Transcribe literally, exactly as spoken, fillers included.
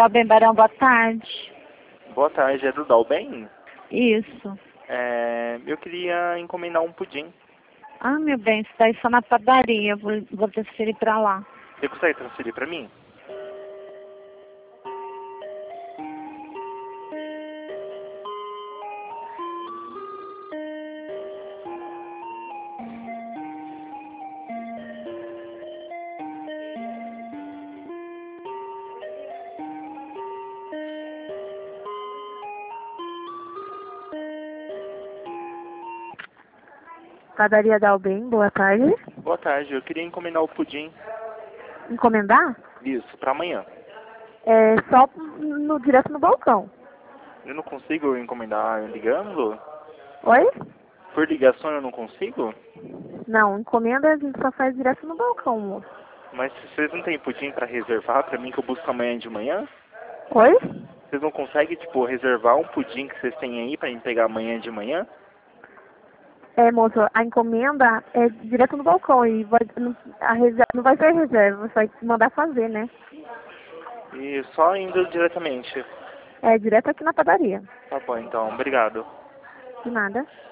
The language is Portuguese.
Dalben Barão, boa tarde. Boa tarde, é do Dalben? Isso. É, eu queria encomendar um pudim. Ah, meu bem, isso daí só na padaria. Vou, vou transferir pra lá. Você consegue transferir pra mim? Padaria Dalben, boa tarde. Boa tarde, eu queria encomendar o pudim. Encomendar? Isso, pra amanhã. É só no, direto no balcão. Eu não consigo encomendar ligando? Oi? Por ligação eu não consigo? Não, encomenda a gente só faz direto no balcão, moço. Mas vocês não têm pudim pra reservar pra mim que eu busco amanhã de manhã? Oi? Vocês não conseguem, tipo, reservar um pudim que vocês têm aí pra mim pegar amanhã de manhã? É, moço, a encomenda é direto no balcão e vai, não, a reserva, não vai ser reserva, você vai mandar fazer, né? E só indo diretamente. É direto aqui na padaria. Tá bom, então. Obrigado. De nada.